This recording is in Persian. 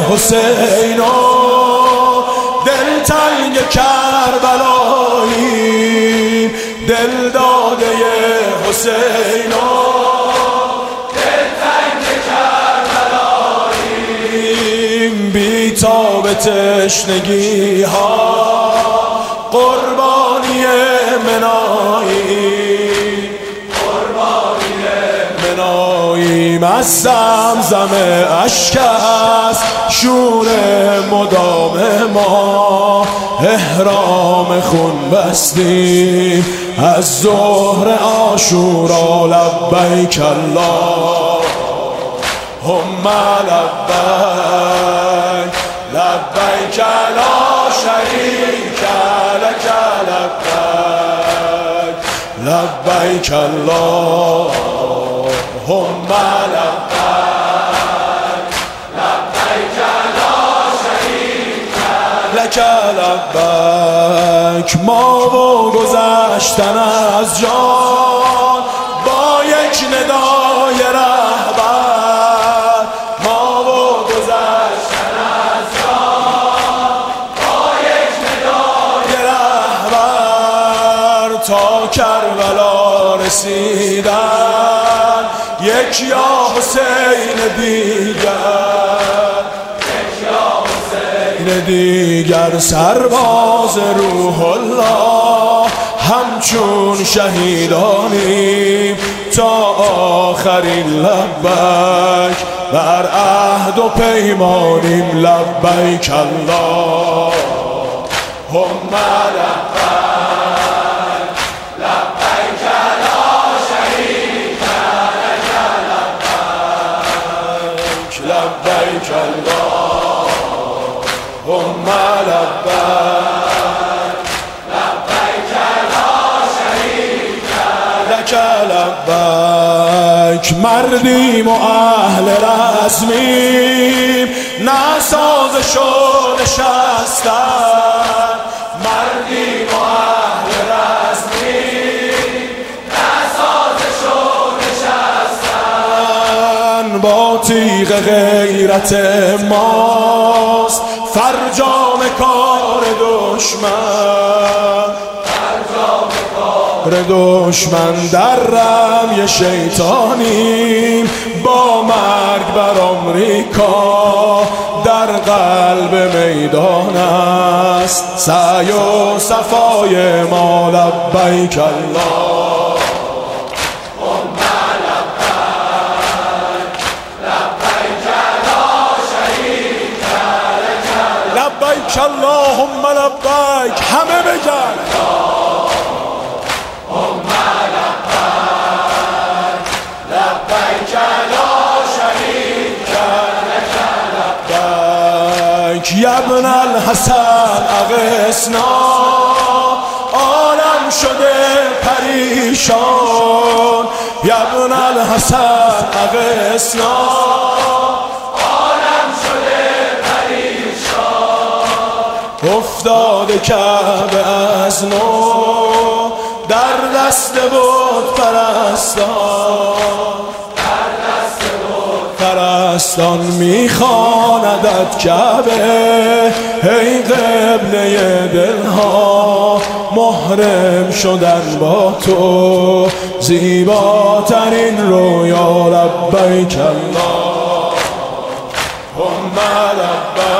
حسینا دلتنگ کربلایی دل داده حسینا دلتنگ کربلایی بی تاب تشنگی ها قربانی مناییم از زمزم اشک است شور مدام ما احرام خون بستیم از ظهر عاشورا لبیک اللهم لبیک لبیک لا شریک لک لبیک لبیک اللهم لبیک لبیک لا شریک لک لبیک ما و گذشتن از جان با یک ندای رهبر ما و گذشتن از جان با یک ندای رهبر تا کربلا رسیدن یک یا حسین دیگر سرباز روح الله همچون شهیدانیم تا آخرین لبیک بر عهد و پیمانیم لبیک اللهم لبیک لبیک لا شریک لک لبیک لبیک اللهم لبیک لبیک لا شریک لک لبیک مردیم و اهل رزمیم نه سازش و نشستن مردیم و اهل رزمیم نه سازش و نشستن با تیغ غیرت ماست فرجام کار دشمن در رمی شیطانیم با مرگ بر آمریکا در قلب میدان است سعی و صفای ما لبیک اللهم لبیک لبیک لا شریک لک لبیک اللهم لبیک همه بگن یا ابن الحسن اغثنا عالم شده پریشان یا ابن الحسن اغثنا عالم شده پریشان افتاده کعبه از نو در دست بت پرستان میخواندت کعبه ای قبله دلها محرم شدن با تو زیباترین رویا لبیک اللهم لبیک